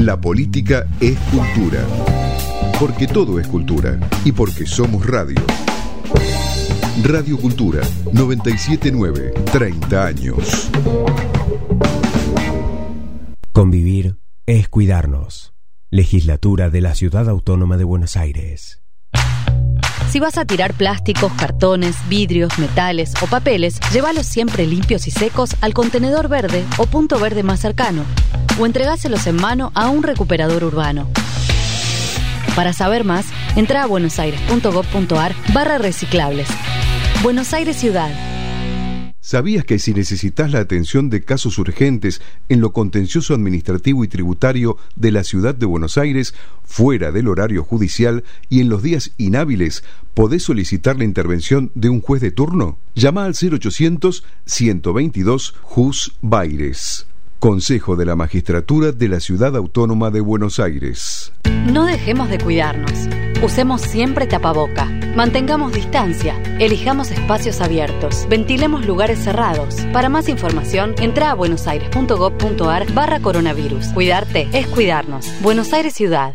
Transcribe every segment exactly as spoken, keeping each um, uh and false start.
La política es cultura. Porque todo es cultura. Y porque somos radio. Radio Cultura, noventa y siete punto nueve, treinta años. Convivir es cuidarnos. Legislatura de la Ciudad Autónoma de Buenos Aires. Si vas a tirar plásticos, cartones, vidrios, metales o papeles, llévalos siempre limpios y secos al contenedor verde o punto verde más cercano, o entregáselos en mano a un recuperador urbano. Para saber más, entra a buenosaires.gov.ar barra reciclables. Buenos Aires Ciudad. ¿Sabías que si necesitas la atención de casos urgentes en lo contencioso administrativo y tributario de la Ciudad de Buenos Aires, fuera del horario judicial y en los días inhábiles, podés solicitar la intervención de un juez de turno? Llama al cero ochocientos, ciento veintidós, Jus Baires. Consejo de la Magistratura de la Ciudad Autónoma de Buenos Aires. No dejemos de cuidarnos. Usemos siempre tapaboca. Mantengamos distancia. Elijamos espacios abiertos. Ventilemos lugares cerrados. Para más información, entra a buenosaires.gov.ar barra coronavirus. Cuidarte es cuidarnos. Buenos Aires Ciudad.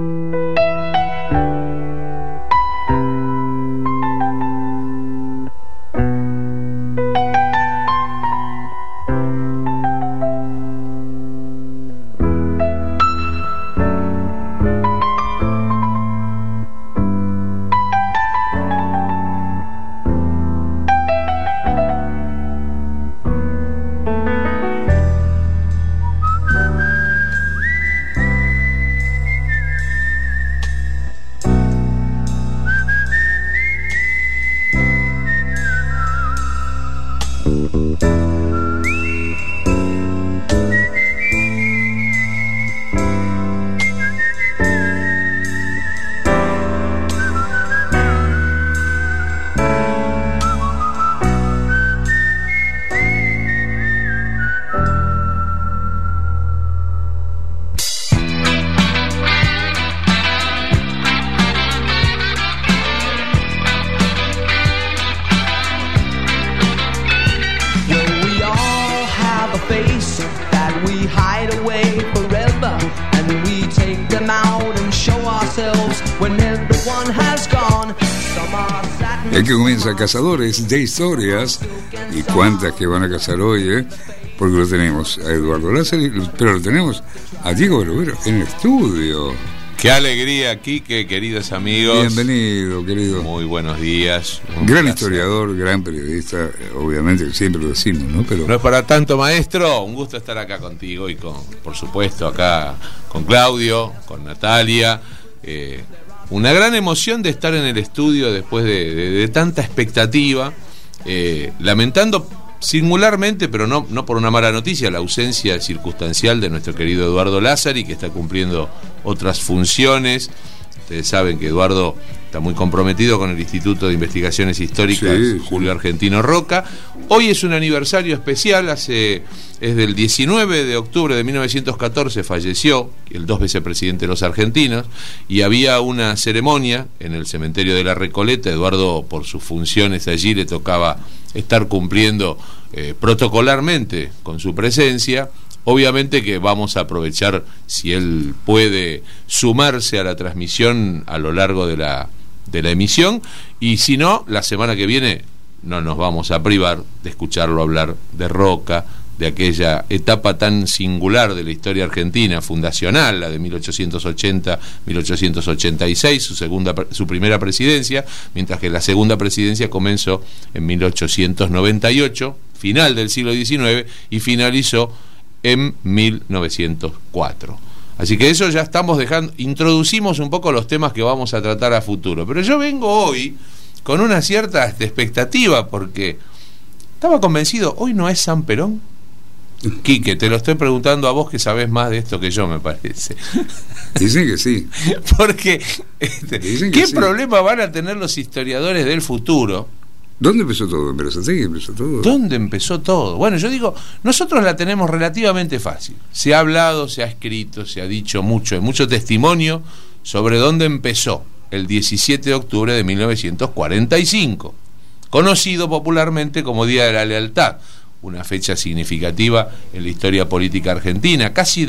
El que comienza Cazadores de Historias, y cuántas que van a cazar hoy, ¿eh? Porque lo tenemos a Eduardo Lázaro, pero lo tenemos a Diego Barovero en el estudio. Qué alegría, Quique, queridos amigos. Bienvenido, querido. Muy buenos días. Gran placer. Historiador, gran periodista, obviamente, siempre lo decimos, ¿no? Pero no es para tanto, maestro. Un gusto estar acá contigo y, con, por supuesto, acá con Claudio, con Natalia. Eh, una gran emoción de estar en el estudio después de, de, de tanta expectativa. Eh, lamentando singularmente, pero no, no por una mala noticia, la ausencia circunstancial de nuestro querido Eduardo Lázari, que está cumpliendo otras funciones. Ustedes saben que Eduardo está muy comprometido con el Instituto de Investigaciones Históricas, sí, Julio sí. Argentino Roca. Hoy es un aniversario especial, hace es del diecinueve de octubre de mil novecientos catorce falleció el dos veces presidente de los argentinos, y había una ceremonia en el cementerio de la Recoleta. Eduardo, por sus funciones allí, le tocaba estar cumpliendo eh, protocolarmente con su presencia. Obviamente que vamos a aprovechar, si él puede, sumarse a la transmisión a lo largo de la, de la emisión, y si no, la semana que viene no nos vamos a privar de escucharlo hablar de Roca, de aquella etapa tan singular de la historia argentina, fundacional, la de mil ochocientos ochenta a mil ochocientos ochenta y seis, su, segunda, su primera presidencia, mientras que la segunda presidencia comenzó en mil ochocientos noventa y ocho, final del siglo diecinueve, y finalizó en mil novecientos cuatro. Así que eso ya estamos dejando, introducimos un poco los temas que vamos a tratar a futuro. Pero yo vengo hoy con una cierta expectativa, porque estaba convencido, hoy no es San Perón. Quique, te lo estoy preguntando a vos, que sabés más de esto que yo, me parece. Dicen que sí. Porque este, Dicen que ¿qué sí. problema van a tener los historiadores del futuro? ¿Dónde empezó todo? ¿En Berazategui empezó todo? ¿Dónde empezó todo? Bueno, yo digo, nosotros la tenemos relativamente fácil. Se ha hablado, se ha escrito, se ha dicho mucho, hay mucho testimonio sobre dónde empezó el diecisiete de octubre de mil novecientos cuarenta y cinco, conocido popularmente como Día de la Lealtad, una fecha significativa en la historia política argentina, casi de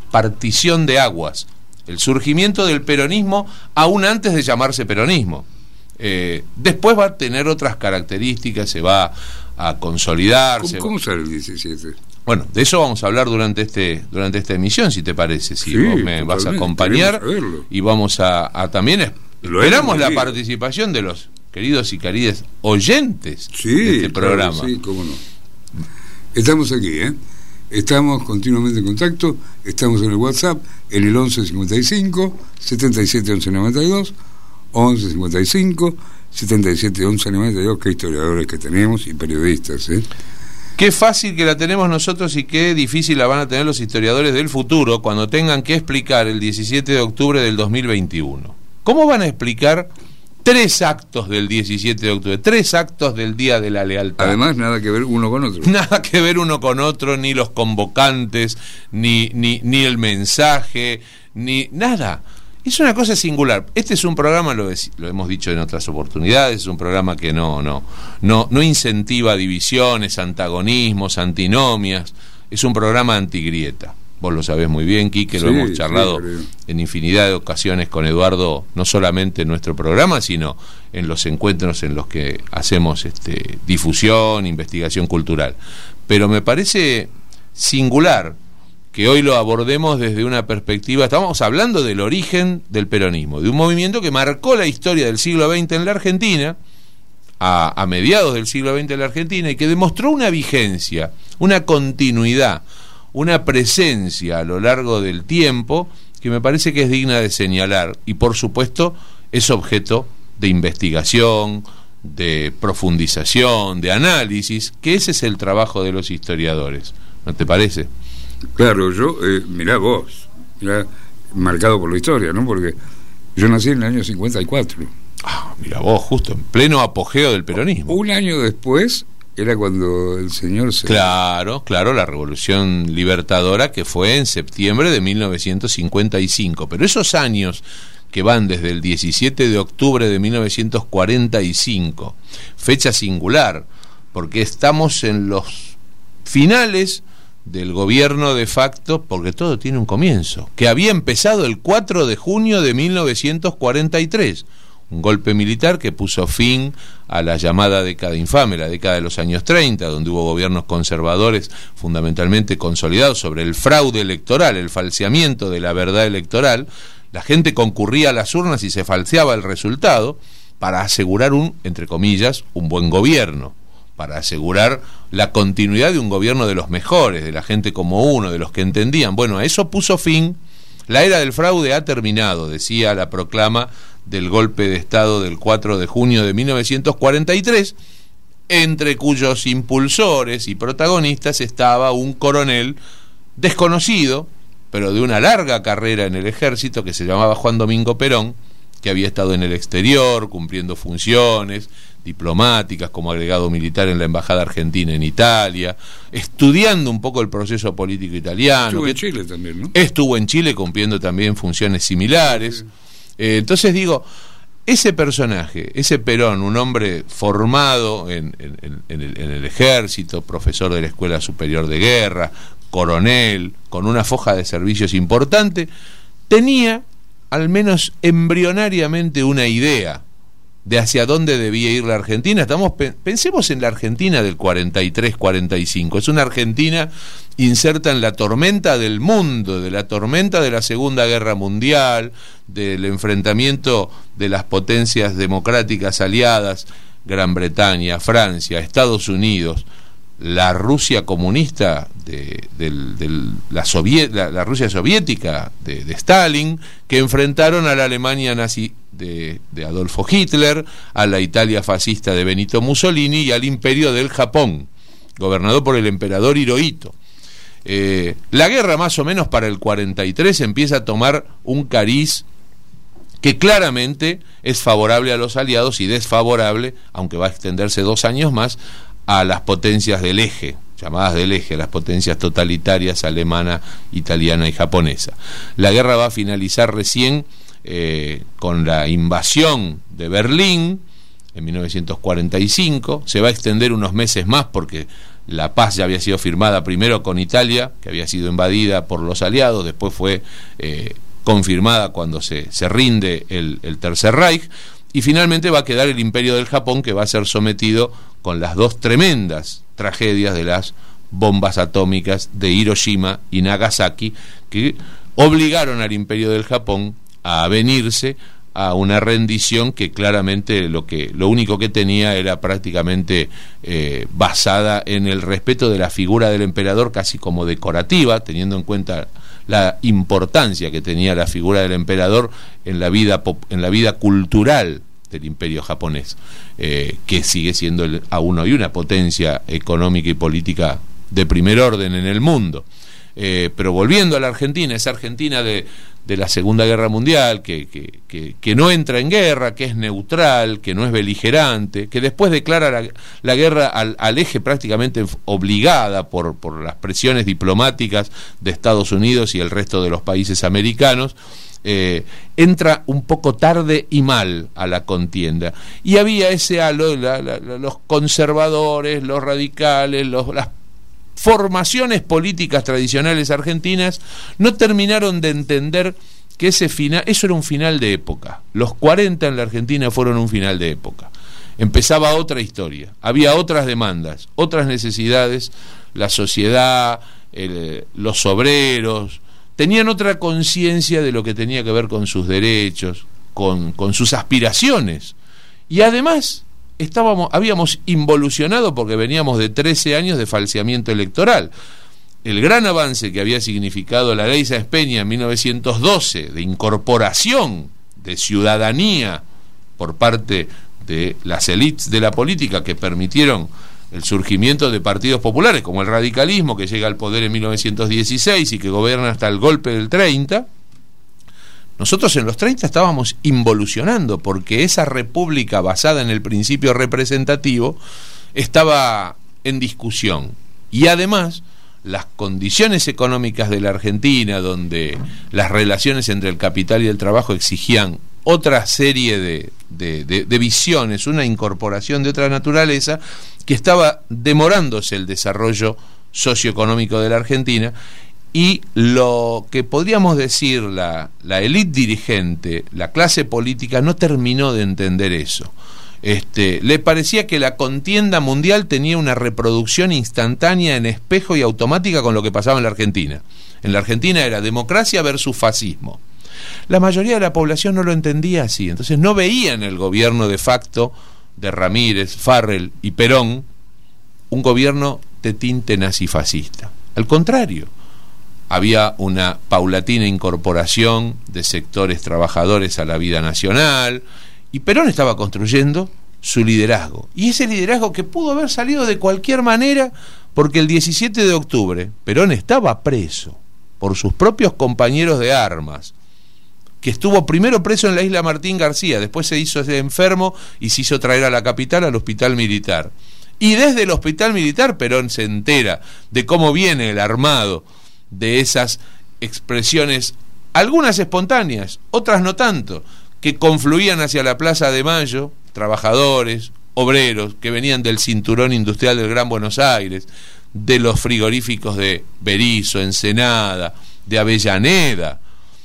partición de aguas, el surgimiento del peronismo aún antes de llamarse peronismo. Eh, después va a tener otras características, se va a consolidar. ¿Cómo, ¿cómo sale el diecisiete? Bueno, de eso vamos a hablar durante este durante esta emisión, si te parece, si sí, vos me vas a acompañar, y vamos a, a también Lo esperamos la participación de los queridos y queridas oyentes sí, de este claro, programa. Sí, cómo no. Estamos aquí, ¿eh? Estamos continuamente en contacto, estamos en el WhatsApp, en el once cincuenta y cinco, setenta y siete once noventa y dos, once cincuenta y cinco, setenta y siete once noventa y dos, qué historiadores que tenemos y periodistas, ¿eh? Qué fácil que la tenemos nosotros y qué difícil la van a tener los historiadores del futuro cuando tengan que explicar el diecisiete de octubre del dos mil veintiuno. ¿Cómo van a explicar tres actos del diecisiete de octubre, tres actos del Día de la Lealtad? Además, nada que ver uno con otro. Nada que ver uno con otro, ni los convocantes, ni, ni, ni el mensaje, ni nada. Es una cosa singular. Este es un programa, lo, es, lo hemos dicho en otras oportunidades, es un programa que no, no, no, no incentiva divisiones, antagonismos, antinomias. Es un programa antigrieta. Vos lo sabés muy bien, Quique, lo sí, hemos charlado sí, en infinidad de ocasiones con Eduardo, no solamente en nuestro programa, sino en los encuentros en los que hacemos este, difusión, investigación cultural. Pero me parece singular que hoy lo abordemos desde una perspectiva, estamos hablando del origen del peronismo, de un movimiento que marcó la historia del siglo veinte en la Argentina, a, a mediados del siglo veinte en la Argentina, y que demostró una vigencia, una continuidad, una presencia a lo largo del tiempo que me parece que es digna de señalar, y por supuesto es objeto de investigación, de profundización, de análisis, que ese es el trabajo de los historiadores, ¿no te parece? Claro, yo, eh, mirá vos, mirá, marcado por la historia, ¿no? Porque yo nací en el año cincuenta y cuatro. Ah, mirá vos, justo en pleno apogeo del peronismo. Un año después era cuando el señor se... Claro, claro, la Revolución Libertadora, que fue en septiembre de mil novecientos cincuenta y cinco. Pero esos años que van desde el diecisiete de octubre de mil novecientos cuarenta y cinco, fecha singular, porque estamos en los finales del gobierno de facto, porque todo tiene un comienzo, que había empezado el cuatro de junio de mil novecientos cuarenta y tres, un golpe militar que puso fin a la llamada década infame, la década de los años treinta, donde hubo gobiernos conservadores fundamentalmente consolidados sobre el fraude electoral, el falseamiento de la verdad electoral. La gente concurría a las urnas y se falseaba el resultado para asegurar un, entre comillas, un buen gobierno, para asegurar la continuidad de un gobierno de los mejores, de la gente como uno, de los que entendían. Bueno, a eso puso fin. La era del fraude ha terminado, decía la proclama del golpe de Estado del cuatro de junio de mil novecientos cuarenta y tres, entre cuyos impulsores y protagonistas estaba un coronel desconocido, pero de una larga carrera en el ejército, que se llamaba Juan Domingo Perón, que había estado en el exterior cumpliendo funciones diplomáticas como agregado militar en la embajada argentina en Italia, estudiando un poco el proceso político italiano. Estuvo en Chile también, ¿no? Estuvo en Chile cumpliendo también funciones similares. Sí. Eh, entonces digo, ese personaje, ese Perón, un hombre formado en, en, en, el, en el ejército, profesor de la Escuela Superior de Guerra, coronel, con una foja de servicios importante, tenía al menos embrionariamente una idea de hacia dónde debía ir la Argentina. Estamos pensemos en la Argentina del cuarenta y tres cuarenta y cinco. Es una Argentina inserta en la tormenta del mundo, de la tormenta de la Segunda Guerra Mundial, del enfrentamiento de las potencias democráticas aliadas, Gran Bretaña, Francia, Estados Unidos, la Rusia comunista de, de, de la, soviet, la, la Rusia soviética de, de Stalin, que enfrentaron a la Alemania nazi de, de Adolfo Hitler, a la Italia fascista de Benito Mussolini y al imperio del Japón, gobernado por el emperador Hirohito. Eh, la guerra más o menos para el cuarenta y tres empieza a tomar un cariz que claramente es favorable a los aliados y desfavorable, aunque va a extenderse dos años más, a las potencias del eje, llamadas del eje, las potencias totalitarias alemana, italiana y japonesa. La guerra va a finalizar recién eh, con la invasión de Berlín en mil novecientos cuarenta y cinco, se va a extender unos meses más porque la paz ya había sido firmada primero con Italia, que había sido invadida por los aliados, después fue eh, confirmada cuando se, se rinde el, el Tercer Reich, y finalmente va a quedar el Imperio del Japón, que va a ser sometido con las dos tremendas tragedias de las bombas atómicas de Hiroshima y Nagasaki, que obligaron al Imperio del Japón a venirse a una rendición que claramente lo que lo único que tenía era prácticamente eh, basada en el respeto de la figura del emperador, casi como decorativa, teniendo en cuenta la importancia que tenía la figura del emperador en la vida pop, en la vida cultural del imperio japonés, eh, que sigue siendo el, aún hoy una potencia económica y política de primer orden en el mundo. Eh, pero volviendo a la Argentina, esa Argentina de, de la Segunda Guerra Mundial, que, que, que, que no entra en guerra, que es neutral, que no es beligerante, que después declara la, la guerra al, al eje prácticamente obligada por, por las presiones diplomáticas de Estados Unidos y el resto de los países americanos, eh, entra un poco tarde y mal a la contienda. Y había ese halo, la, la, los conservadores, los radicales, los, las formaciones políticas tradicionales argentinas no terminaron de entender que ese final, eso era un final de época. Los cuarenta en la Argentina fueron un final de época. Empezaba otra historia, había otras demandas, otras necesidades, la sociedad, el, los obreros, tenían otra conciencia de lo que tenía que ver con sus derechos, con, con sus aspiraciones. Y además estábamos, habíamos involucionado porque veníamos de trece años de falseamiento electoral. El gran avance que había significado la ley Sáenz Peña en mil novecientos doce, de incorporación de ciudadanía por parte de las élites de la política, que permitieron el surgimiento de partidos populares como el radicalismo, que llega al poder en mil novecientos dieciséis y que gobierna hasta el golpe del treinta. Nosotros en los treinta estábamos involucionando porque esa república basada en el principio representativo estaba en discusión. Y además, las condiciones económicas de la Argentina, donde las relaciones entre el capital y el trabajo exigían otra serie de, de, de, de visiones, una incorporación de otra naturaleza, que estaba demorándose el desarrollo socioeconómico de la Argentina. Y lo que podríamos decir la, la élite dirigente, la clase política, no terminó de entender eso. Este, le parecía que la contienda mundial tenía una reproducción instantánea en espejo y automática con lo que pasaba en la Argentina. En la Argentina era democracia versus fascismo. La mayoría de la población no lo entendía así, entonces no veía en el gobierno de facto de Ramírez, Farrell y Perón un gobierno de tinte nazifascista. Al contrario, había una paulatina incorporación de sectores trabajadores a la vida nacional, y Perón estaba construyendo su liderazgo. Y ese liderazgo que pudo haber salido de cualquier manera, porque el diecisiete de octubre Perón estaba preso por sus propios compañeros de armas, que estuvo primero preso en la isla Martín García, después se hizo enfermo y se hizo traer a la capital, al hospital militar. Y desde el hospital militar Perón se entera de cómo viene el armado de esas expresiones, algunas espontáneas, otras no tanto, que confluían hacia la Plaza de Mayo, trabajadores, obreros, que venían del cinturón industrial del Gran Buenos Aires, de los frigoríficos de Berisso, Ensenada, de Avellaneda.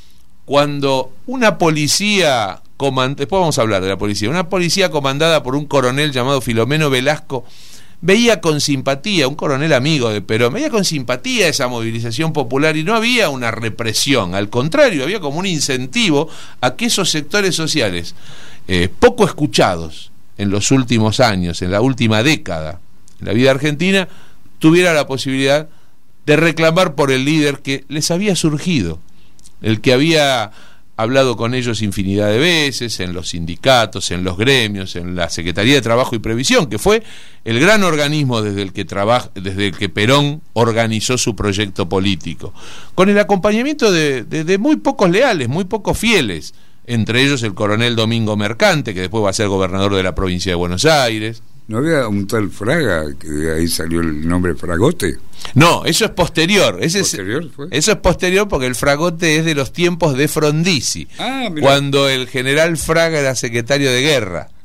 Cuando una policía comand... después vamos a hablar de la policía, una policía comandada por un coronel llamado Filomeno Velasco, veía con simpatía, un coronel amigo de Perón, veía con simpatía esa movilización popular y no había una represión, al contrario, había como un incentivo a que esos sectores sociales, eh, poco escuchados en los últimos años, en la última década, en la vida argentina, tuviera la posibilidad de reclamar por el líder que les había surgido, el que había hablado con ellos infinidad de veces, en los sindicatos, en los gremios, en la Secretaría de Trabajo y Previsión, que fue el gran organismo desde el que trabaja, desde el que Perón organizó su proyecto político, con el acompañamiento de, de, de muy pocos leales, muy pocos fieles, entre ellos el coronel Domingo Mercante, que después va a ser gobernador de la provincia de Buenos Aires. ¿No había un tal Fraga, que de ahí salió el nombre Fragote? No, eso es posterior. Ese ¿Posterior es, fue? Eso es posterior porque el Fragote es de los tiempos de Frondizi, ah, cuando el general Fraga era secretario de guerra.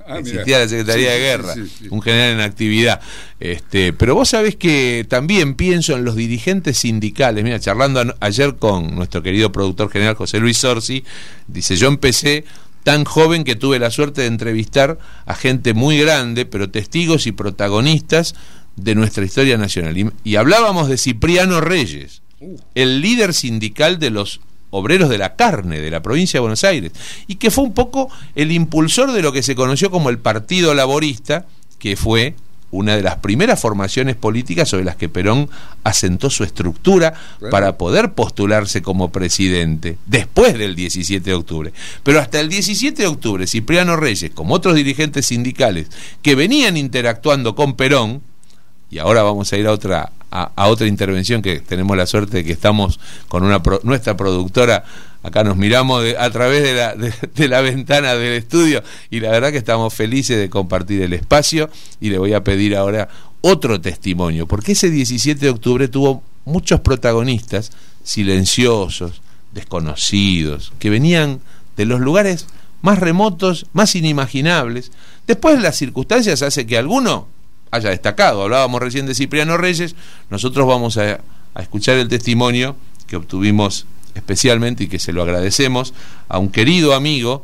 Ah, existía mirá. La Secretaría sí, de Guerra, sí, sí, sí. Un general en actividad. Este, pero vos sabés que también pienso en los dirigentes sindicales. Mira, charlando a, ayer con nuestro querido productor general José Luis Sorsi, dice, yo empecé tan joven que tuve la suerte de entrevistar a gente muy grande, pero testigos y protagonistas de nuestra historia nacional. Y, y hablábamos de Cipriano Reyes, uh. el líder sindical de los obreros de la carne de la provincia de Buenos Aires, y que fue un poco el impulsor de lo que se conoció como el Partido Laborista, que fue una de las primeras formaciones políticas sobre las que Perón asentó su estructura bueno. para poder postularse como presidente después del diecisiete de octubre. Pero hasta el diecisiete de octubre, Cipriano Reyes, como otros dirigentes sindicales que venían interactuando con Perón, y ahora vamos a ir a otra a, a otra intervención que tenemos la suerte de que estamos con una pro, nuestra productora, acá nos miramos de, a través de la, de, de la ventana del estudio, y la verdad que estamos felices de compartir el espacio, y le voy a pedir ahora otro testimonio, porque ese diecisiete de octubre tuvo muchos protagonistas silenciosos, desconocidos, que venían de los lugares más remotos, más inimaginables. Después las circunstancias hacen que alguno haya destacado. Hablábamos recién de Cipriano Reyes. Nosotros vamos a, a escuchar el testimonio que obtuvimos especialmente, y que se lo agradecemos, a un querido amigo,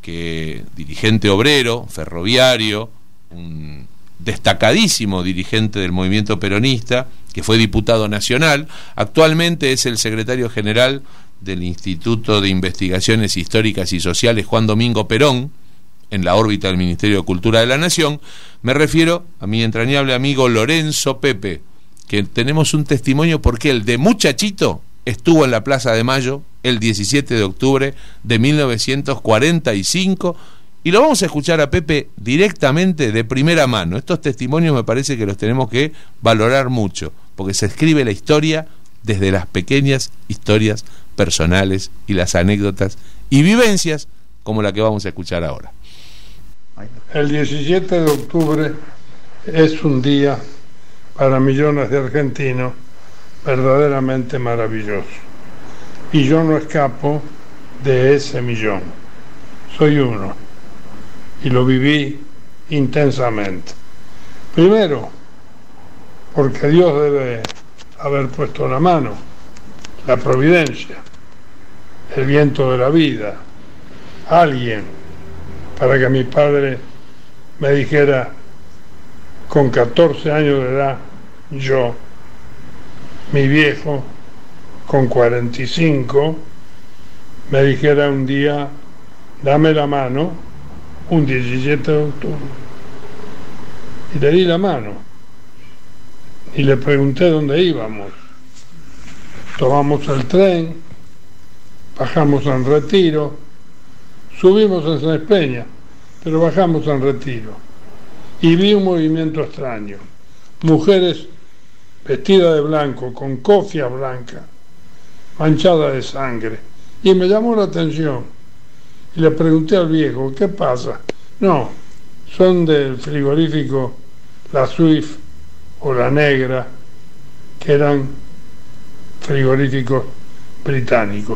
que dirigente obrero, ferroviario, un destacadísimo dirigente del movimiento peronista, que fue diputado nacional, actualmente es el secretario general del Instituto de Investigaciones Históricas y Sociales Juan Domingo Perón, en la órbita del Ministerio de Cultura de la Nación. Me refiero a mi entrañable amigo Lorenzo Pepe, que tenemos un testimonio porque él, de muchachito, estuvo en la Plaza de Mayo el diecisiete de octubre de mil novecientos cuarenta y cinco, y lo vamos a escuchar a Pepe directamente de primera mano. Estos testimonios me parece que los tenemos que valorar mucho, porque se escribe la historia desde las pequeñas historias personales y las anécdotas y vivencias como la que vamos a escuchar ahora. El diecisiete de octubre es un día para millones de argentinos verdaderamente maravilloso, y yo no escapo de ese millón. Soy uno y lo viví intensamente. Primero, porque Dios debe haber puesto la mano, la providencia, el viento de la vida, alguien, para que mi padre me dijera con catorce años de edad, yo, mi viejo, con cuarenta y cinco, me dijera un día, dame la mano, un diecisiete de octubre. Y le di la mano, y le pregunté dónde íbamos. Tomamos el tren, bajamos en Retiro, subimos en San Peña, pero bajamos en Retiro, y vi un movimiento extraño, mujeres vestidas de blanco, con cofia blanca, manchada de sangre, y me llamó la atención, y le pregunté al viejo, ¿qué pasa? No, son del frigorífico La Swift o La Negra, que eran frigoríficos británicos.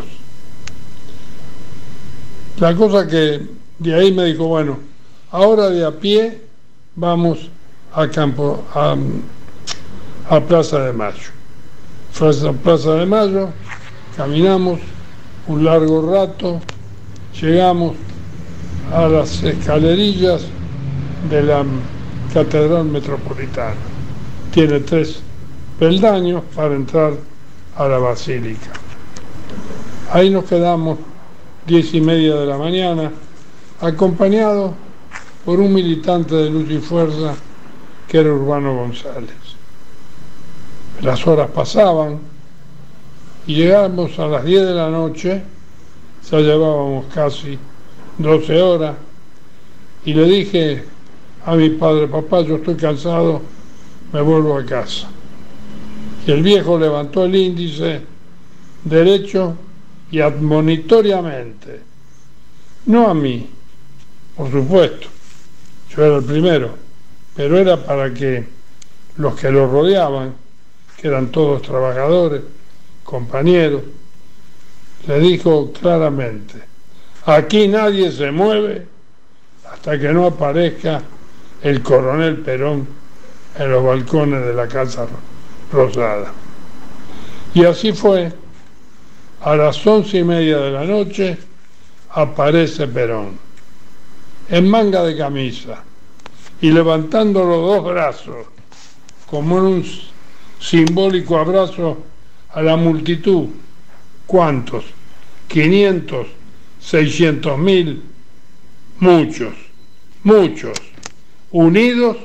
La cosa que de ahí me dijo, bueno, ahora de a pie vamos a campo, a, a Plaza de Mayo. Plaza, Plaza de Mayo, caminamos un largo rato, llegamos a las escalerillas de la Catedral Metropolitana. Tiene tres peldaños para entrar a la Basílica. Ahí nos quedamos diez y media de la mañana, acompañado por un militante de Lucha y Fuerza que era Urbano González. Las horas pasaban y llegamos a las diez de la noche, ya llevábamos casi doce horas, y le dije a mi padre, papá, yo estoy cansado, me vuelvo a casa. Y el viejo levantó el índice derecho y admonitoriamente, no a mí, por supuesto, yo era el primero, pero era para que los que lo rodeaban, que eran todos trabajadores, compañeros, le dijo claramente, aquí nadie se mueve hasta que no aparezca el coronel Perón en los balcones de la Casa Rosada. Y así fue. A las once y media de la noche aparece Perón, en manga de camisa y levantando los dos brazos, como en un simbólico abrazo a la multitud. ¿Cuántos? quinientos, seiscientos mil, muchos, muchos, unidos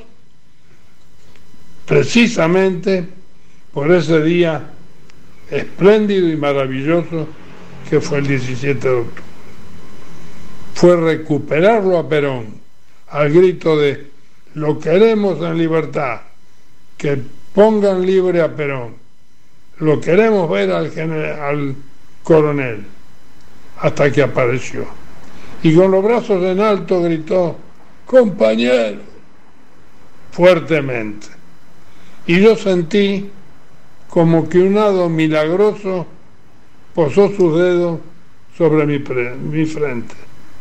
precisamente por ese día espléndido y maravilloso que fue el diecisiete de octubre. Fue recuperarlo a Perón, al grito de lo queremos en libertad, que pongan libre a Perón, lo queremos ver al, general, al coronel, hasta que apareció. Y con los brazos en alto gritó, compañero, fuertemente. Y yo sentí como que un hado milagroso posó sus dedos sobre mi, pre, mi frente.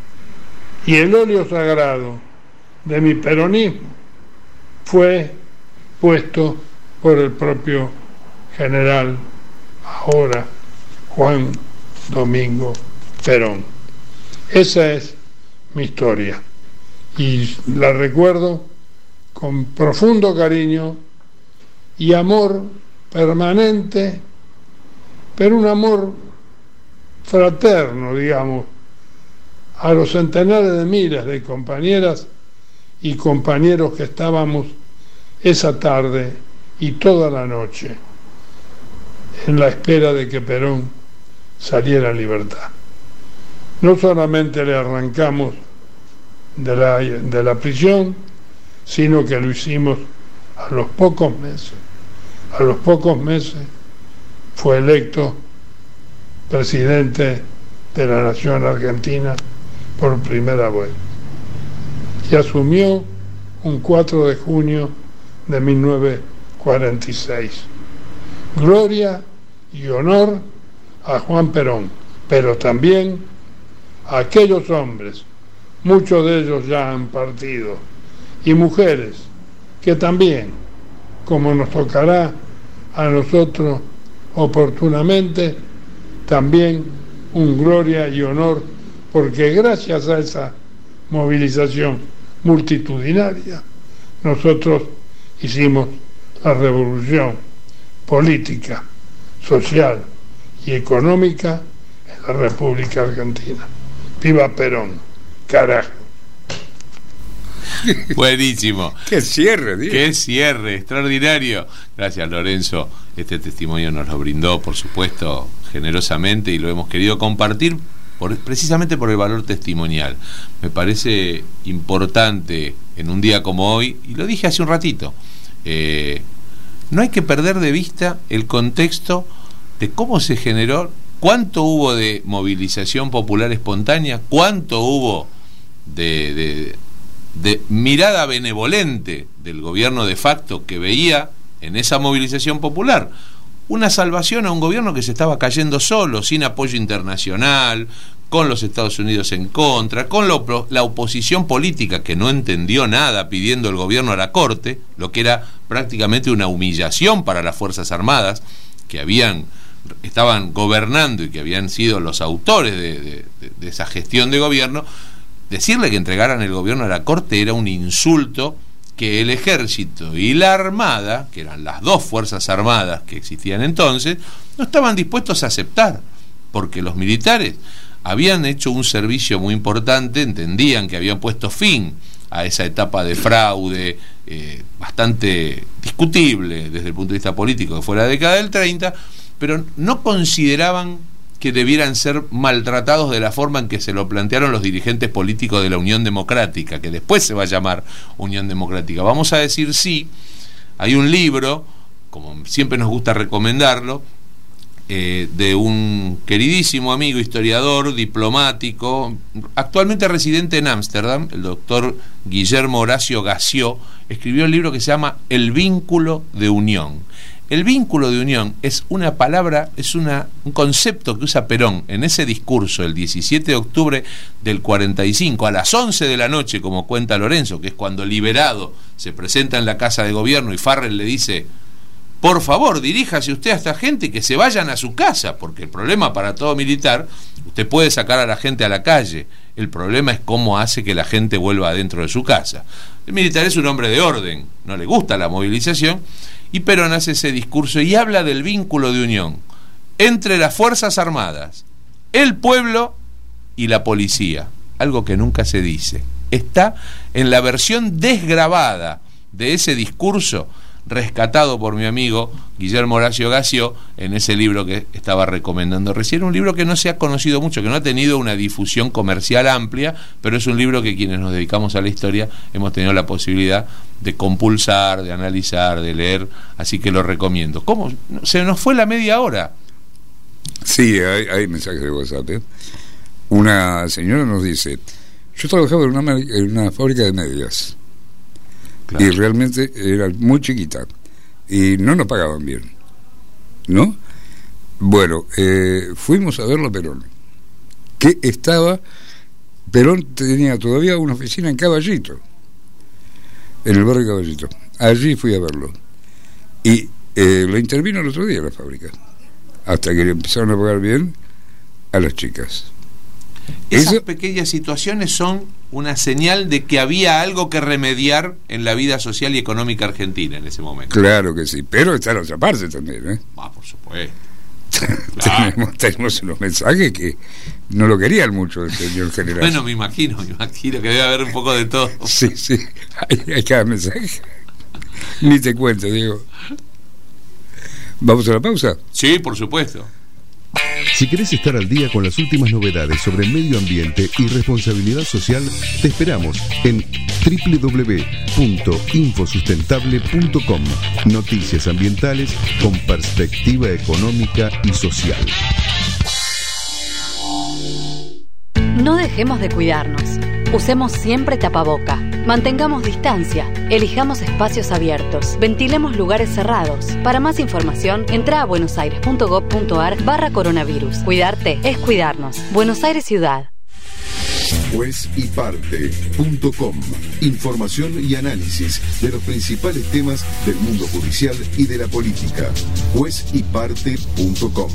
Y el óleo sagrado de mi peronismo fue puesto por el propio general, ahora Juan Domingo Perón. Esa es mi historia y la recuerdo con profundo cariño y amor permanente, pero un amor fraterno, digamos, a los centenares de miles de compañeras y compañeros que estábamos esa tarde y toda la noche en la espera de que Perón saliera en libertad. No solamente le arrancamos de la, de la prisión, sino que lo hicimos a los pocos meses. A los pocos meses fue electo presidente de la Nación Argentina por primera vez y asumió un cuatro de junio de mil novecientos cuarenta y seis. Gloria y honor a Juan Perón, pero también a aquellos hombres, muchos de ellos ya han partido, y mujeres que también, como nos tocará a nosotros oportunamente, también un gloria y honor, porque gracias a esa movilización multitudinaria nosotros hicimos la revolución política, social y económica en la República Argentina. ¡Viva Perón! ¡Carajo! Buenísimo. ¡Qué cierre, tío! ¡Qué cierre! Extraordinario. Gracias, Lorenzo. Este testimonio nos lo brindó, por supuesto, generosamente y lo hemos querido compartir por, precisamente por el valor testimonial. Me parece importante en un día como hoy, y lo dije hace un ratito, eh, no hay que perder de vista el contexto de cómo se generó, cuánto hubo de movilización popular espontánea, cuánto hubo de... de de mirada benevolente del gobierno de facto que veía en esa movilización popular una salvación a un gobierno que se estaba cayendo solo, sin apoyo internacional, con los Estados Unidos en contra, con la, op- la oposición política que no entendió nada pidiendo el gobierno a la corte, lo que era prácticamente una humillación para las Fuerzas Armadas que habían estaban gobernando y que habían sido los autores de, de, de, de esa gestión de gobierno. Decirle que entregaran el gobierno a la corte era un insulto que el ejército y la armada, que eran las dos fuerzas armadas que existían entonces, no estaban dispuestos a aceptar, porque los militares habían hecho un servicio muy importante, entendían que habían puesto fin a esa etapa de fraude eh, bastante discutible desde el punto de vista político, que fue la década del treinta, pero no consideraban que debieran ser maltratados de la forma en que se lo plantearon los dirigentes políticos de la Unión Democrática, que después se va a llamar Unión Democrática. Vamos a decir sí, hay un libro, como siempre nos gusta recomendarlo, eh, de un queridísimo amigo historiador, diplomático, actualmente residente en Ámsterdam, el doctor Guillermo Horacio Gassió, escribió el libro que se llama El vínculo de unión. El vínculo de unión es una palabra, es una, un concepto que usa Perón en ese discurso el diecisiete de octubre del cuarenta y cinco, a las once de la noche, como cuenta Lorenzo, que es cuando Liberado se presenta en la Casa de Gobierno y Farrell le dice: por favor, diríjase usted a esta gente que se vayan a su casa, porque el problema para todo militar, usted puede sacar a la gente a la calle, el problema es cómo hace que la gente vuelva adentro de su casa. El militar es un hombre de orden, no le gusta la movilización, y Perón hace ese discurso y habla del vínculo de unión entre las Fuerzas Armadas, el pueblo y la policía, algo que nunca se dice. Está en la versión desgrabada de ese discurso, rescatado por mi amigo Guillermo Horacio Gassio en ese libro que estaba recomendando recién, un libro que no se ha conocido mucho, que no ha tenido una difusión comercial amplia, pero es un libro que quienes nos dedicamos a la historia hemos tenido la posibilidad de compulsar, de analizar, de leer, así que lo recomiendo. ¿Cómo? Se nos fue la media hora. Sí, hay, hay mensajes de WhatsApp, ¿eh? Una señora nos dice: yo trabajaba en una, en una fábrica de medias. Claro. Y realmente era muy chiquita y no nos pagaban bien, ¿no? Bueno, eh, fuimos a verlo a Perón, que estaba, Perón tenía todavía una oficina en Caballito, en el barrio Caballito. Allí fui a verlo y eh, lo intervino el otro día en la fábrica, hasta que le empezaron a pagar bien a las chicas. Esas Eso, pequeñas situaciones son una señal de que había algo que remediar en la vida social y económica argentina en ese momento. claro que sí, pero está la otra parte también, ¿eh? Ah, por supuesto. tenemos, tenemos unos mensajes que no lo querían mucho el señor general. Bueno, me imagino, me imagino que debe haber un poco de todo. Sí, sí, hay, hay cada mensaje. Ni te cuento, Diego. ¿Vamos a la pausa? Sí, por supuesto. Si querés estar al día con las últimas novedades sobre medio ambiente y responsabilidad social, te esperamos en doble u doble u doble u punto infosustentable punto com. Noticias ambientales con perspectiva económica y social. No dejemos de cuidarnos. Usemos siempre tapaboca. Mantengamos distancia. Elijamos espacios abiertos. Ventilemos lugares cerrados. Para más información, entra a buenosaires.gov.ar barra coronavirus. Cuidarte es cuidarnos. Buenos Aires Ciudad. juez y parte punto com. Información y análisis de los principales temas del mundo judicial y de la política. juez y parte punto com.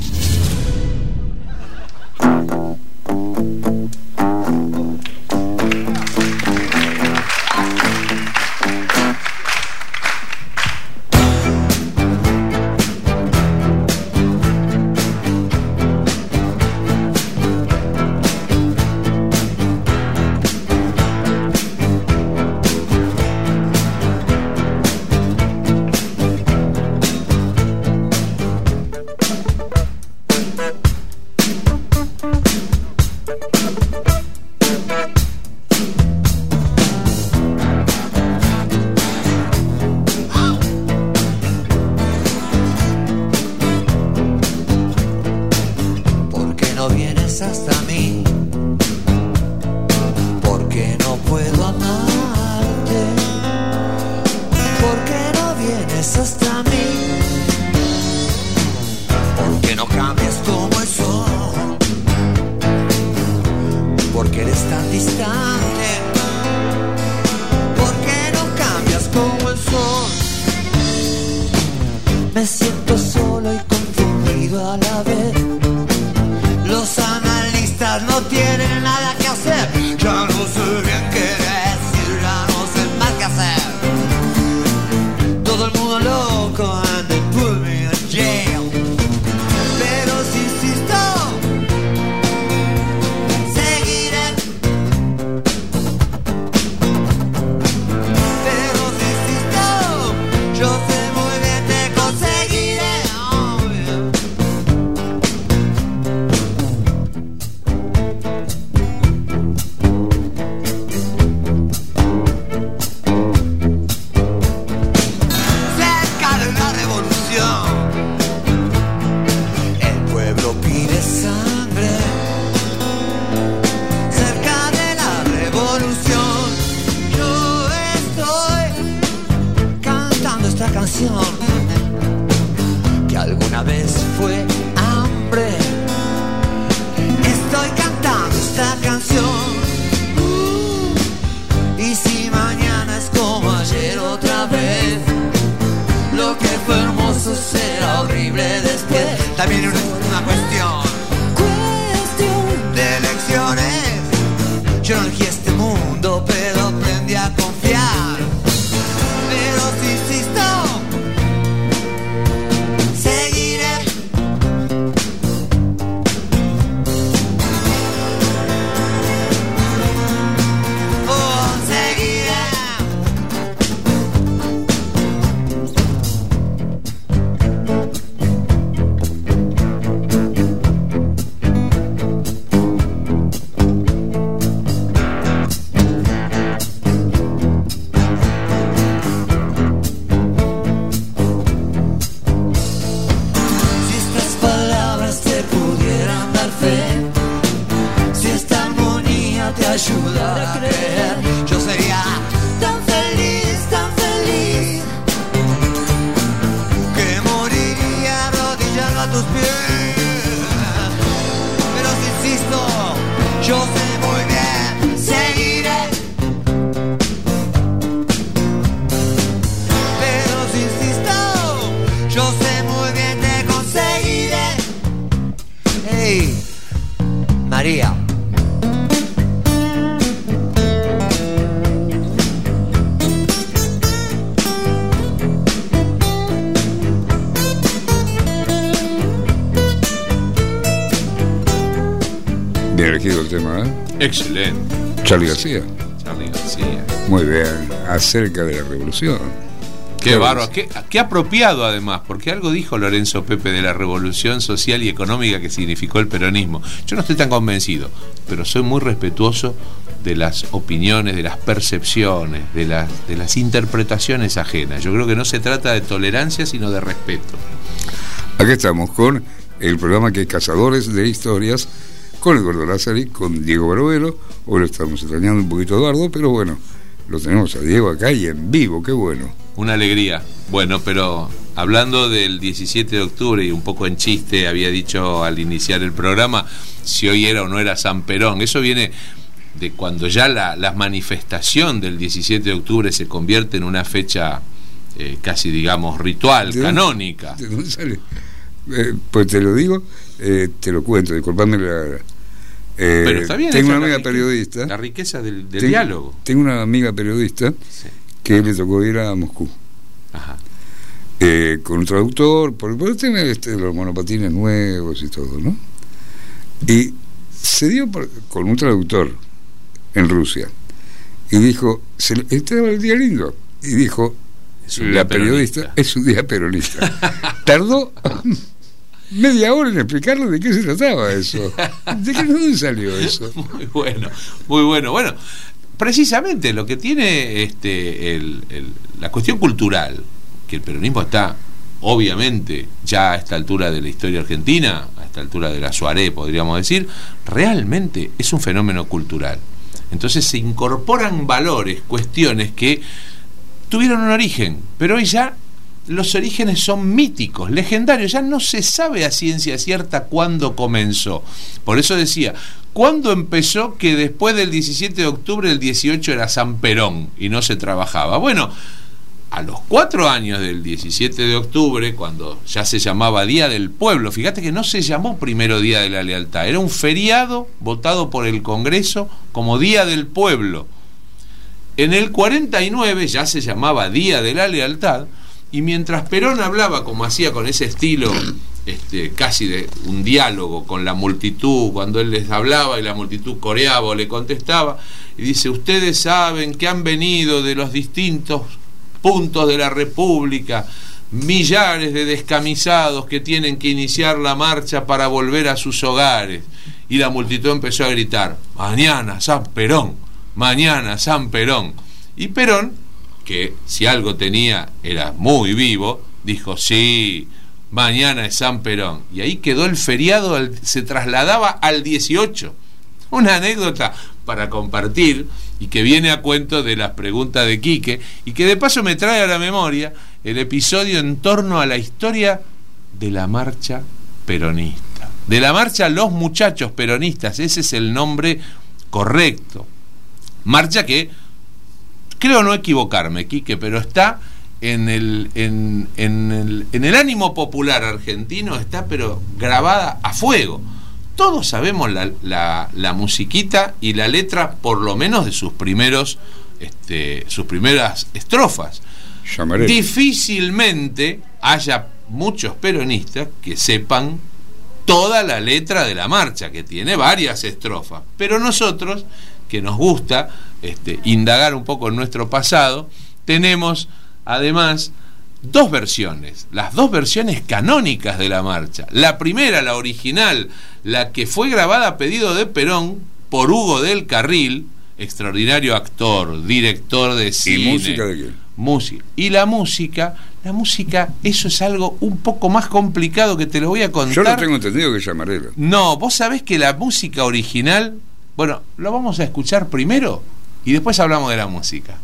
también es una cuestión, cuestión de elecciones. Yo no elegí este mundo, pero aprendí a confiar. Pero si insisto, seguiré. Oh, seguiré. Ayudar a creer, yo sería tan feliz, tan feliz, que moriría arrodillado a tus pies. Pero si insisto, yo sé muy bien, seguiré. Pero si insisto, yo sé muy bien, te conseguiré. Hey, María. Bien elegido el tema, ¿eh? Excelente. Charly García. Charly García. Muy bien, acerca de la revolución. Qué bárbaro, qué, qué apropiado además, porque algo dijo Lorenzo Pepe de la revolución social y económica que significó el peronismo. Yo no estoy tan convencido, pero soy muy respetuoso de las opiniones, de las percepciones, de las, de las interpretaciones ajenas. Yo creo que no se trata de tolerancia, sino de respeto. Acá estamos con el programa que es Cazadores de Historias, con Eduardo Lázari, con Diego Barovero. Hoy lo estamos extrañando un poquito a Eduardo, pero bueno, lo tenemos a Diego acá y en vivo, qué bueno. Una alegría. Bueno, pero hablando del diecisiete de octubre y un poco en chiste, había dicho al iniciar el programa si hoy era o no era San Perón. Eso viene de cuando ya la, la manifestación del diecisiete de octubre se convierte en una fecha eh, casi, digamos, ritual, ¿De canónica. ¿De dónde sale? Eh, pues te lo digo, eh, te lo cuento, disculpame la... Eh, Pero está bien, tengo una amiga riqueza, periodista. La riqueza del, del ten, diálogo. Tengo una amiga periodista Sí. que le tocó ir a Moscú. Ajá. Eh, con un traductor, por, por tener este, los monopatines nuevos y todo, ¿no? Y se dio por, con un traductor en Rusia. Y dijo, se, estaba el día lindo. Y dijo, la periodista es un día peronista. Tardó media hora en explicarle de qué se trataba eso. ¿De qué dónde salió eso? Muy bueno, muy bueno. Bueno, precisamente lo que tiene este el, el, la cuestión cultural, que el peronismo está, obviamente, ya a esta altura de la historia argentina, a esta altura de la Suaré, podríamos decir, realmente es un fenómeno cultural. Entonces se incorporan valores, cuestiones que tuvieron un origen, pero hoy ya los orígenes son míticos, legendarios, ya no se sabe a ciencia cierta cuándo comenzó. Por eso decía, ¿cuándo empezó que después del diecisiete de octubre el dieciocho era San Perón y no se trabajaba? Bueno, a los cuatro años del diecisiete de octubre, cuando ya se llamaba Día del Pueblo, fíjate que no se llamó primero Día de la Lealtad, era un feriado votado por el Congreso como Día del Pueblo. En el cuarenta y nueve ya se llamaba Día de la Lealtad, y mientras Perón hablaba, como hacía con ese estilo este, casi de un diálogo con la multitud, cuando él les hablaba y la multitud coreaba o le contestaba, y dice, ustedes saben que han venido de los distintos puntos de la República millares de descamisados que tienen que iniciar la marcha para volver a sus hogares. Y la multitud empezó a gritar, mañana San Perón, mañana San Perón. Y Perón, que si algo tenía era muy vivo, dijo, sí, mañana es San Perón. Y ahí quedó el feriado, se trasladaba al dieciocho. Una anécdota para compartir y que viene a cuento de las preguntas de Quique y que de paso me trae a la memoria el episodio en torno a la historia de la marcha peronista, de la marcha Los Muchachos Peronistas. Ese es el nombre correcto. Marcha que, creo no equivocarme, Quique, pero está en el, en, en el, en el ánimo popular argentino está pero grabada a fuego. Todos sabemos la, la, la musiquita y la letra, por lo menos de sus primeros, este, sus primeras estrofas. Llamaré. Difícilmente haya muchos peronistas que sepan toda la letra de la marcha, que tiene varias estrofas. Pero nosotros, que nos gusta este, indagar un poco en nuestro pasado, tenemos además dos versiones, las dos versiones canónicas de la marcha. La primera, la original, la que fue grabada a pedido de Perón por Hugo del Carril, extraordinario actor, director de cine. ¿Y música de qué? Música. Y la música, la música, eso es algo un poco más complicado que te lo voy a contar. Yo no tengo entendido que es Llamarela. No, vos sabés que la música original, bueno, lo vamos a escuchar primero y después hablamos de la música.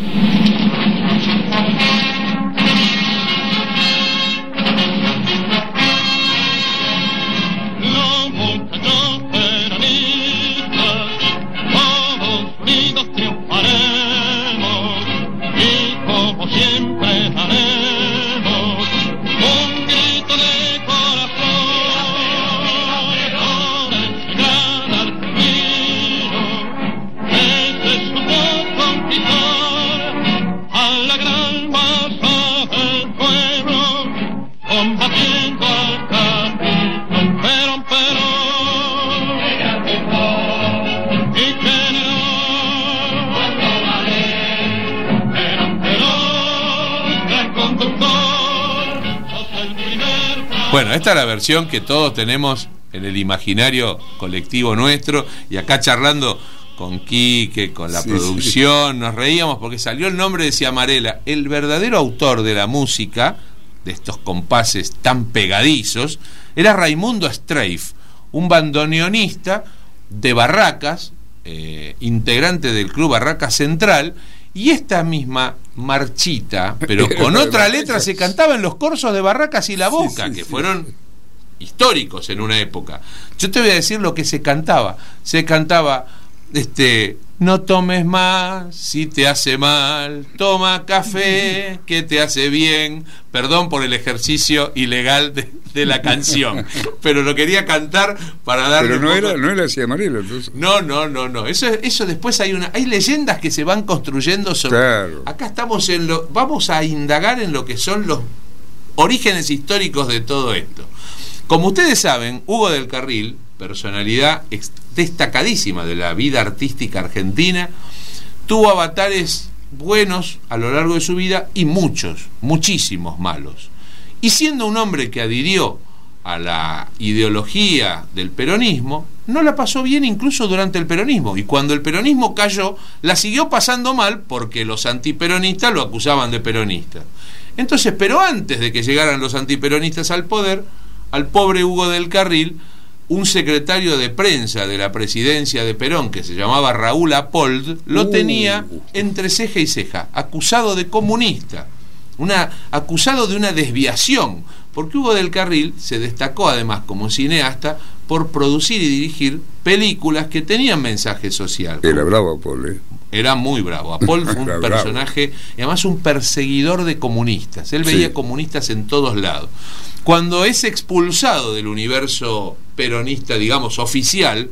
Bueno, esta es la versión que todos tenemos en el imaginario colectivo nuestro, y acá charlando con Quique, con la sí, producción, sí. Nos reíamos porque salió el nombre de Ciamarela. El verdadero autor de la música, de estos compases tan pegadizos, era Raimundo Streif, un bandoneonista de Barracas, eh, integrante del Club Barracas Central, y esta misma marchita, pero con otra letra, se cantaba en los corsos de Barracas y La Boca, sí, sí, que sí. fueron históricos en una época. Yo te voy a decir lo que se cantaba. Se cantaba, este, no tomes más si te hace mal, toma café que te hace bien. Perdón por el ejercicio ilegal de, de la canción, pero lo quería cantar para darle. Pero no un poco... era, no era así Amarelo, entonces. No, no, no, no. Eso, eso después hay una, hay leyendas que se van construyendo sobre. Claro. Acá estamos en lo, vamos a indagar en lo que son los orígenes históricos de todo esto. Como ustedes saben, Hugo del Carril, personalidad destacadísima de la vida artística argentina, tuvo avatares buenos a lo largo de su vida y muchos, muchísimos malos. Y siendo un hombre que adhirió a la ideología del peronismo, no la pasó bien incluso durante el peronismo, y cuando el peronismo cayó, la siguió pasando mal porque los antiperonistas lo acusaban de peronista. Entonces, pero antes de que llegaran los antiperonistas al poder, al pobre Hugo del Carril, un secretario de prensa de la presidencia de Perón, que se llamaba Raúl Apold, lo tenía entre ceja y ceja, acusado de comunista, una, acusado de una desviación, porque Hugo del Carril se destacó además como cineasta por producir y dirigir películas que tenían mensaje social. Era bravo Apold, ¿eh? Era muy bravo. Apold fue un personaje, y además un perseguidor de comunistas. Él veía sí. comunistas en todos lados. Cuando es expulsado del universo peronista, digamos, oficial,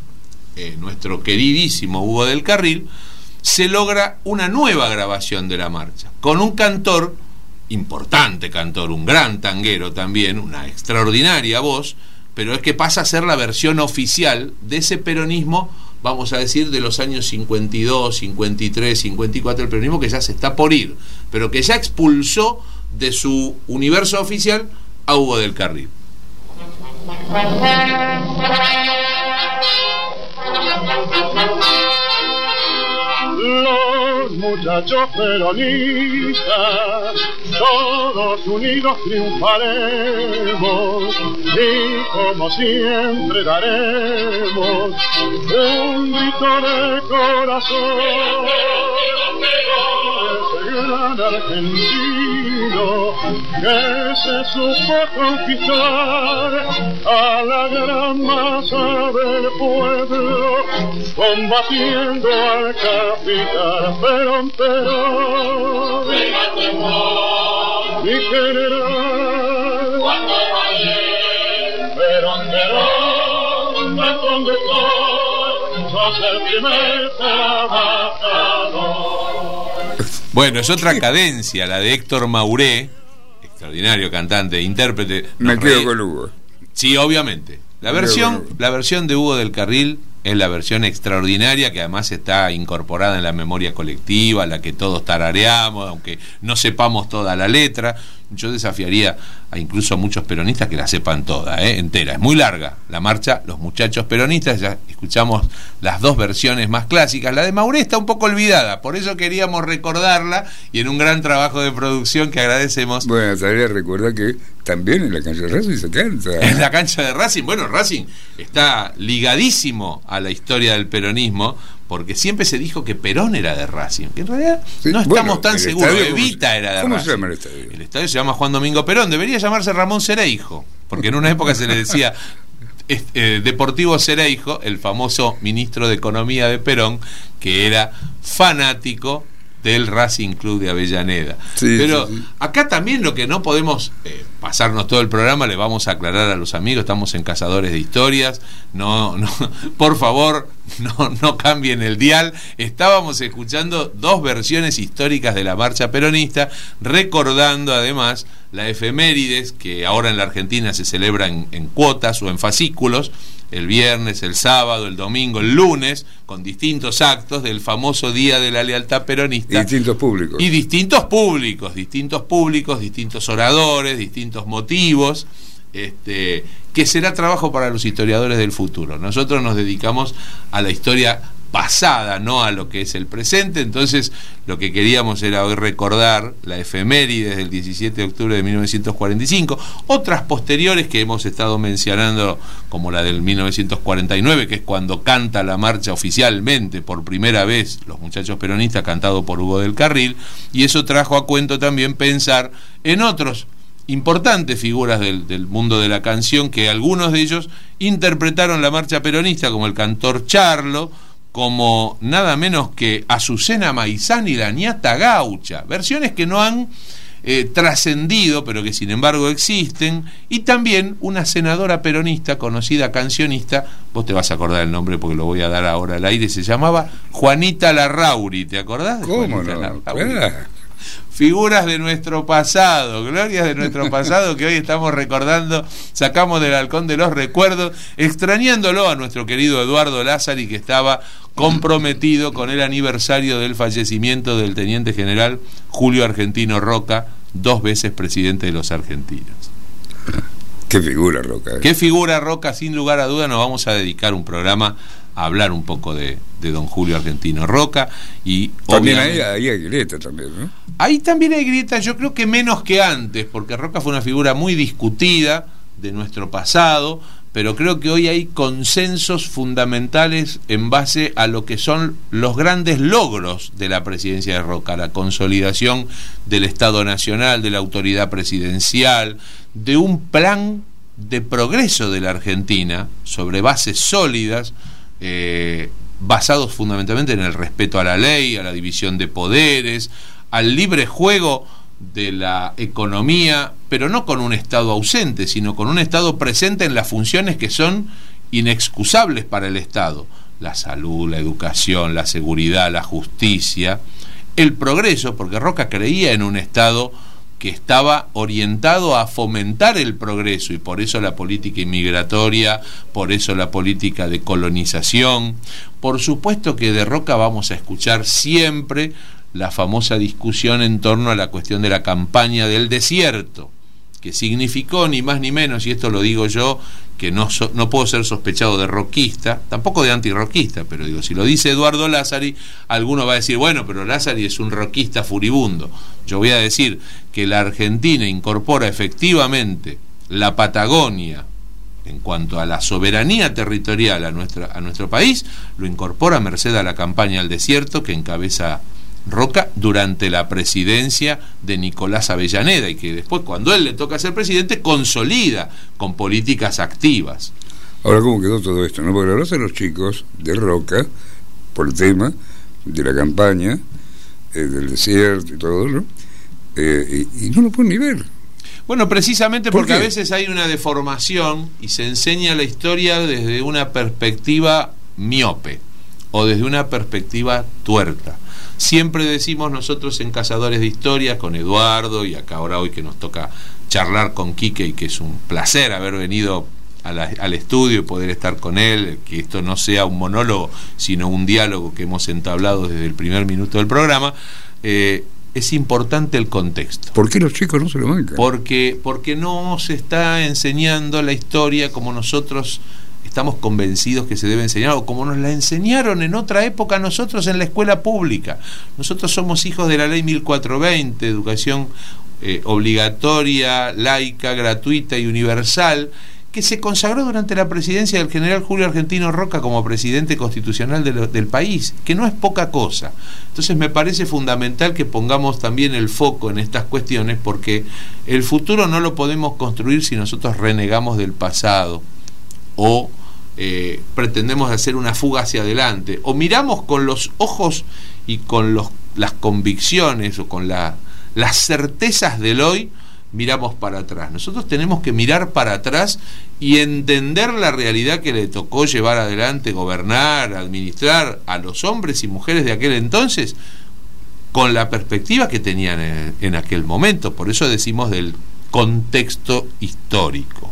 eh, nuestro queridísimo Hugo del Carril, se logra una nueva grabación de la marcha, con un cantor, importante cantor, un gran tanguero también, una extraordinaria voz, pero es que pasa a ser la versión oficial de ese peronismo, vamos a decir, de los años cincuenta y dos, cincuenta y tres, cincuenta y cuatro, el peronismo que ya se está por ir, pero que ya expulsó de su universo oficial a Hugo del Carril. Los muchachos peronistas, todos unidos triunfaremos, y como siempre daremos un grito de corazón. gran argentino que se supo conquistar a la gran masa del pueblo, combatiendo al capital. Perón, Perón, mi general, Perón, Perón, me conductor, sos el primer trabajador. Bueno, es otra cadencia, la de Héctor Mauré, extraordinario cantante, intérprete. Me Nos quedo re... con Hugo. Sí, obviamente. La Me versión, quedo con... la versión de Hugo del Carril es la versión extraordinaria que además está incorporada en la memoria colectiva, la que todos tarareamos, aunque no sepamos toda la letra. Yo desafiaría a incluso a muchos peronistas que la sepan toda, ¿eh? entera. Es muy larga la marcha, Los Muchachos Peronistas. Ya escuchamos las dos versiones más clásicas. La de Mauré está un poco olvidada, por eso queríamos recordarla, y en un gran trabajo de producción que agradecemos. Bueno, tarea recuerda que también en la cancha de Racing se canta. En la cancha de Racing, bueno, Racing está ligadísimo a la historia del peronismo, porque siempre se dijo que Perón era de Racing, que en realidad Sí, no estamos bueno, tan el seguros. estadio, Evita era de ¿cómo Racing. se llama el estadio? El estadio se llama Juan Domingo Perón, debería llamarse Ramón Cereijo, porque en una época se le decía es, eh, Deportivo Cereijo, el famoso ministro de Economía de Perón, que era fanático del Racing Club de Avellaneda. Sí, Pero sí, sí. acá también lo que no podemos eh, pasarnos todo el programa, le vamos a aclarar a los amigos, estamos en Cazadores de Historias, no, no, por favor, no, no cambien el dial. Estábamos escuchando dos versiones históricas de la marcha peronista, recordando además la efemérides que ahora en la Argentina se celebra en, en cuotas o en fascículos, el viernes, el sábado, el domingo, el lunes, con distintos actos del famoso Día de la Lealtad Peronista. Y distintos públicos. Y distintos públicos, distintos públicos, distintos oradores, distintos motivos, este, que será trabajo para los historiadores del futuro. Nosotros nos dedicamos a la historia pasada, no a lo que es el presente. Entonces lo que queríamos era hoy recordar la efeméride del diecisiete de octubre de mil novecientos cuarenta y cinco, otras posteriores que hemos estado mencionando, como la del mil novecientos cuarenta y nueve, que es cuando canta la marcha oficialmente por primera vez Los Muchachos Peronistas, cantado por Hugo del Carril, y eso trajo a cuento también pensar en otros importantes figuras del, del mundo de la canción, que algunos de ellos interpretaron la marcha peronista, como el cantor Charlo, como nada menos que Azucena Maizán y la Ñata Gaucha, versiones que no han eh, trascendido, pero que sin embargo existen, y también una senadora peronista, conocida cancionista, vos te vas a acordar el nombre porque lo voy a dar ahora al aire, se llamaba Juanita Larrauri, ¿te acordás de ¿Cómo Juanita no? Larrauri? Claro. Figuras de nuestro pasado, glorias de nuestro pasado que hoy estamos recordando, sacamos del halcón de los recuerdos, extrañándolo a nuestro querido Eduardo Lázari, que estaba comprometido con el aniversario del fallecimiento del teniente general Julio Argentino Roca, dos veces presidente de los argentinos. Qué figura, Roca. ¿eh? Qué figura, Roca, sin lugar a duda. Nos vamos a dedicar un programa a hablar un poco de, de don Julio Argentino Roca. Y también ahí, obviamente, ahí hay grieta también, ¿no? ahí también hay grietas, yo creo que menos que antes, porque Roca fue una figura muy discutida de nuestro pasado, pero creo que hoy hay consensos fundamentales en base a lo que son los grandes logros de la presidencia de Roca, la consolidación del Estado Nacional, de la autoridad presidencial, de un plan de progreso de la Argentina sobre bases sólidas, eh, basados fundamentalmente en el respeto a la ley, a la división de poderes, al libre juego de la economía, pero no con un Estado ausente, sino con un Estado presente en las funciones que son inexcusables para el Estado: la salud, la educación, la seguridad, la justicia, el progreso, porque Roca creía en un Estado que estaba orientado a fomentar el progreso, y por eso la política inmigratoria, por eso la política de colonización. Por supuesto que de Roca vamos a escuchar siempre la famosa discusión en torno a la cuestión de la campaña del desierto, que significó ni más ni menos, y esto lo digo yo, que no, so, no puedo ser sospechado de roquista, tampoco de antirroquista, pero digo, si lo dice Eduardo Lázari, alguno va a decir, bueno, pero Lázari es un roquista furibundo. Yo voy a decir que la Argentina incorpora efectivamente la Patagonia en cuanto a la soberanía territorial a, nuestra, a nuestro país, lo incorpora merced a la campaña al desierto que encabeza Roca durante la presidencia de Nicolás Avellaneda, y que después, cuando él le toca ser presidente, consolida con políticas activas. Ahora, ¿cómo quedó todo esto? ¿No? Porque ahora a los chicos de Roca, por el tema de la campaña, eh, del desierto y todo, ¿no? Eh, y, y no lo pueden ni ver. Bueno, precisamente ¿Por porque qué? a veces hay una deformación y se enseña la historia desde una perspectiva miope o desde una perspectiva tuerta. Siempre decimos nosotros en Cazadores de Historias, con Eduardo, y acá ahora hoy que nos toca charlar con Quique, y que es un placer haber venido a la, al estudio y poder estar con él, que esto no sea un monólogo, sino un diálogo que hemos entablado desde el primer minuto del programa. eh, es importante el contexto. ¿Por qué los chicos no se lo bancan? Porque, porque no se está enseñando la historia como nosotros estamos convencidos que se debe enseñar, o como nos la enseñaron en otra época nosotros en la escuela pública. Nosotros somos hijos de la ley mil cuatrocientos veinte, educación eh, obligatoria, laica, gratuita y universal, que se consagró durante la presidencia del general Julio Argentino Roca como presidente constitucional de lo, del país, que no es poca cosa. Entonces me parece fundamental que pongamos también el foco en estas cuestiones, porque el futuro no lo podemos construir si nosotros renegamos del pasado, o eh, pretendemos hacer una fuga hacia adelante, o miramos con los ojos y con los, las convicciones o con la, las certezas del hoy, miramos para atrás. Nosotros tenemos que mirar para atrás y entender la realidad que le tocó llevar adelante, gobernar, administrar a los hombres y mujeres de aquel entonces, con la perspectiva que tenían en, en aquel momento. Por eso decimos del contexto histórico.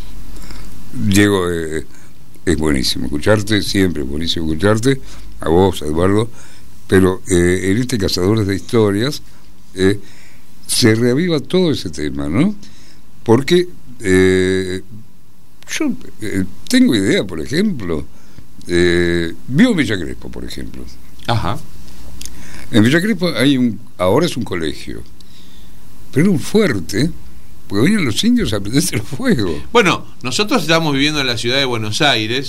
Diego, eh, es buenísimo escucharte, siempre es buenísimo escucharte, a vos, a Eduardo, pero eh, en este Cazadores de Historias eh, se reaviva todo ese tema, ¿no? Porque eh, yo eh, tengo idea, por ejemplo, eh, vivo en Villa Crespo, por ejemplo. Ajá. En Villa Crespo hay un, ahora es un colegio, pero era un fuerte, porque venían los indios a prenderse el fuego. Bueno, nosotros estamos viviendo en la ciudad de Buenos Aires,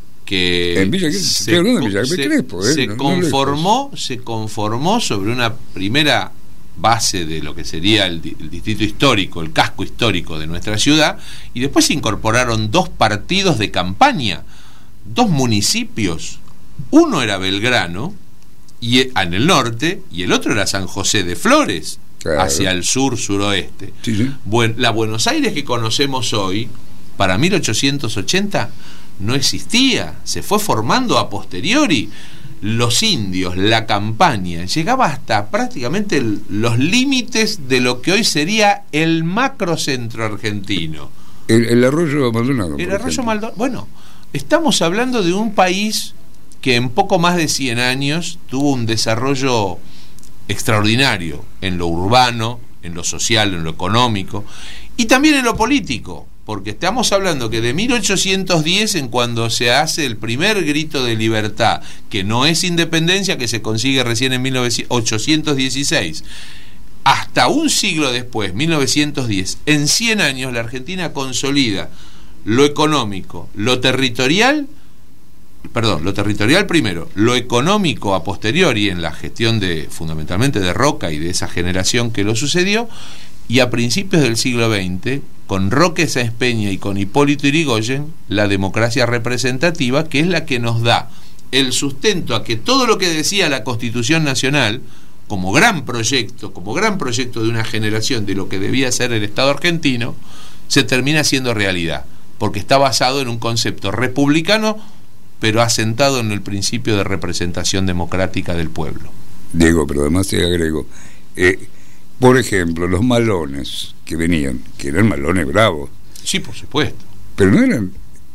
que en Villa Crespo, se, estoy hablando de Villa se, Crespo, eh, se no, conformó, no se conformó sobre una primera base de lo que sería el, el distrito histórico, el casco histórico de nuestra ciudad, y después se incorporaron dos partidos de campaña, dos municipios. Uno era Belgrano, y en el norte, y el otro era San José de Flores, claro, hacia el sur, suroeste. Sí, sí. Buen, la Buenos Aires que conocemos hoy, para mil ochocientos ochenta, no existía, se fue formando a posteriori. Los indios, la campaña, llegaba hasta prácticamente el, los límites de lo que hoy sería el macrocentro argentino. El, el arroyo Maldonado. El arroyo Maldonado. Bueno, estamos hablando de un país que en poco más de cien años tuvo un desarrollo extraordinario en lo urbano, en lo social, en lo económico y también en lo político, porque estamos hablando que de mil ochocientos diez, en cuando se hace el primer grito de libertad, que no es independencia, que se consigue recién en mil ochocientos dieciséis, hasta un siglo después, mil novecientos diez, en cien años la Argentina consolida lo económico, lo territorial, perdón, lo territorial primero, lo económico a posteriori en la gestión de fundamentalmente de Roca y de esa generación que lo sucedió, y a principios del siglo veinte, con Roque Sáenz Peña y con Hipólito Yrigoyen, la democracia representativa, que es la que nos da el sustento a que todo lo que decía la Constitución Nacional, como gran proyecto, como gran proyecto de una generación de lo que debía ser el Estado argentino, se termina siendo realidad, porque está basado en un concepto republicano, pero asentado en el principio de representación democrática del pueblo. Diego, pero además te agrego, eh, por ejemplo, los malones que venían, que eran malones bravos. Sí, por supuesto. Pero no eran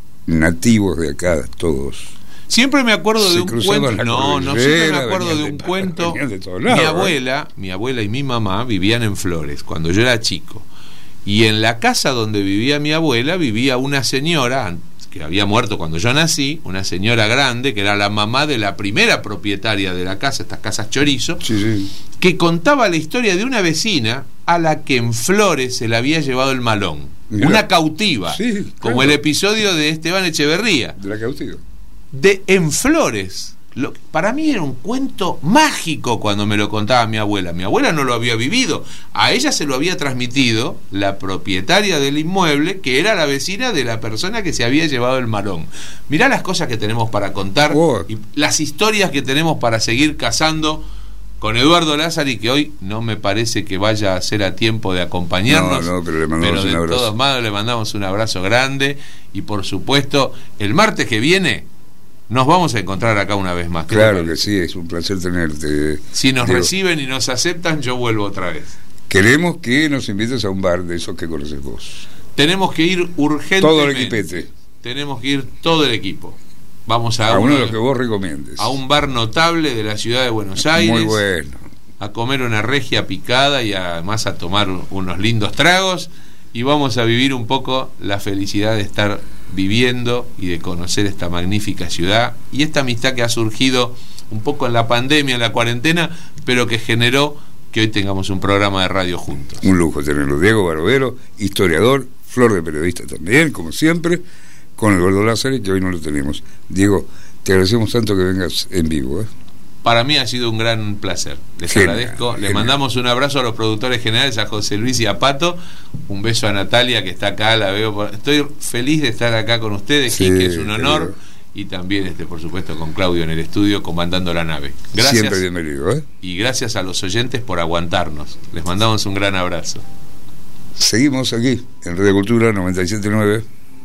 nativos de acá todos. Siempre me acuerdo Se de un cuento. No, no, siempre me acuerdo de un de, cuento. De lados, mi abuela, ¿eh? mi abuela y mi mamá vivían en Flores cuando yo era chico. Y en la casa donde vivía mi abuela vivía una señora que había muerto cuando yo nací, una señora grande, que era la mamá de la primera propietaria de la casa, estas casas chorizo, sí, sí, que contaba la historia de una vecina a la que en Flores se le había llevado el malón. Mira. Una cautiva, sí, como claro. El episodio de Esteban Echeverría. De la cautiva. De en Flores, lo, para mí era un cuento mágico cuando me lo contaba mi abuela. Mi abuela no lo había vivido, a ella se lo había transmitido la propietaria del inmueble, que era la vecina de la persona que se había llevado el marón. Mirá las cosas que tenemos para contar, oh. y las historias que tenemos para seguir cazando con Eduardo Lázari, que hoy no me parece que vaya a ser a tiempo de acompañarnos. No, no, pero le mandamos pero de un abrazo. todos modos le mandamos un abrazo grande, y por supuesto, el martes que viene nos vamos a encontrar acá una vez más. Claro que sí, es un placer tenerte. Si nos Diego, reciben y nos aceptan, yo vuelvo otra vez. Queremos que nos invites a un bar de esos que conoces vos. Tenemos que ir urgentemente. Todo el equipete. Tenemos que ir todo el equipo. Vamos a, a uno uno de los que vos recomiendes. A un bar notable de la ciudad de Buenos Aires. Muy bueno. A comer una regia picada y además a tomar unos lindos tragos. Y vamos a vivir un poco la felicidad de estar viviendo y de conocer esta magnífica ciudad. Y esta amistad que ha surgido un poco en la pandemia, en la cuarentena, pero que generó que hoy tengamos un programa de radio juntos. Un lujo tenerlo. Diego Barovero, historiador, flor de periodista también, como siempre, con Eduardo Lázari, que hoy no lo tenemos. Diego, te agradecemos tanto que vengas en vivo, ¿eh? Para mí ha sido un gran placer. Les genial, agradezco. Genial. Le mandamos un abrazo a los productores generales, a José Luis y a Pato. Un beso a Natalia, que está acá, la veo. Por... Estoy feliz de estar acá con ustedes, sí, que es un honor. Querido. Y también, este, por supuesto, con Claudio en el estudio, comandando la nave. Gracias. Siempre bienvenido, ¿eh? Y gracias a los oyentes por aguantarnos. Les mandamos un gran abrazo. Seguimos aquí, en Radio Cultura noventa y siete punto nueve.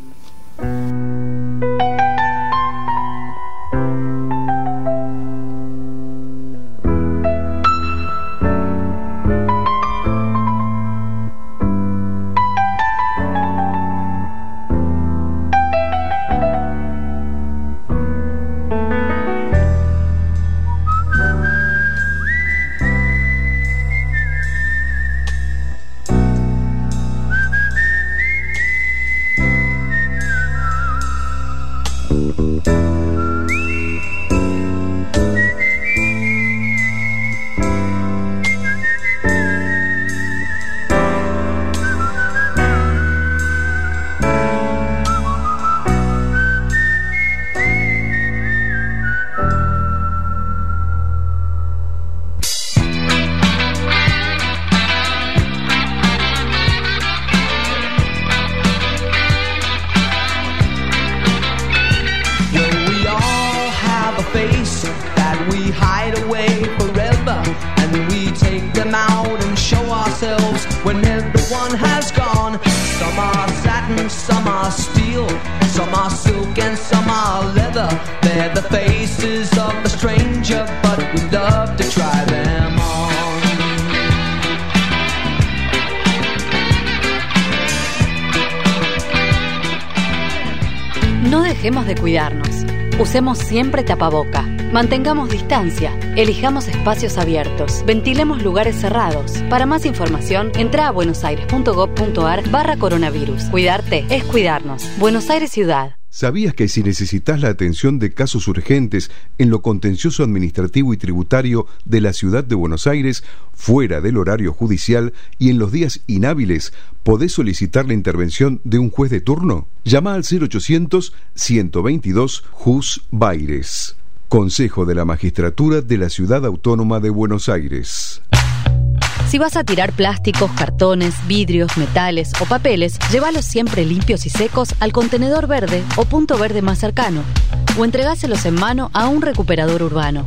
Dejemos de cuidarnos. Usemos siempre tapaboca. Mantengamos distancia. Elijamos espacios abiertos. Ventilemos lugares cerrados. Para más información, entra a buenosaires.gov.ar barra coronavirus. Cuidarte es cuidarnos. Buenos Aires Ciudad. ¿Sabías que si necesitas la atención de casos urgentes en lo contencioso administrativo y tributario de la ciudad de Buenos Aires, fuera del horario judicial y en los días inhábiles, podés solicitar la intervención de un juez de turno? Llama al cero ochocientos, ciento veintidós, Jus Baires. Consejo de la Magistratura de la Ciudad Autónoma de Buenos Aires. Si vas a tirar plásticos, cartones, vidrios, metales o papeles, llévalos siempre limpios y secos al contenedor verde o punto verde más cercano, o entregáselos en mano a un recuperador urbano.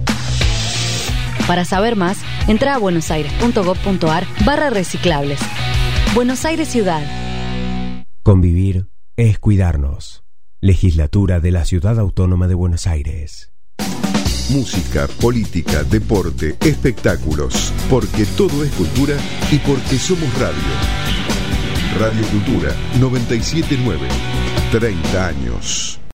Para saber más, entra a buenosaires.gov.ar barra reciclables. Buenos Aires Ciudad. Convivir es cuidarnos. Legislatura de la Ciudad Autónoma de Buenos Aires. Música, política, deporte, espectáculos, porque todo es cultura y porque somos radio. Radio Cultura noventa y siete punto nueve, treinta años.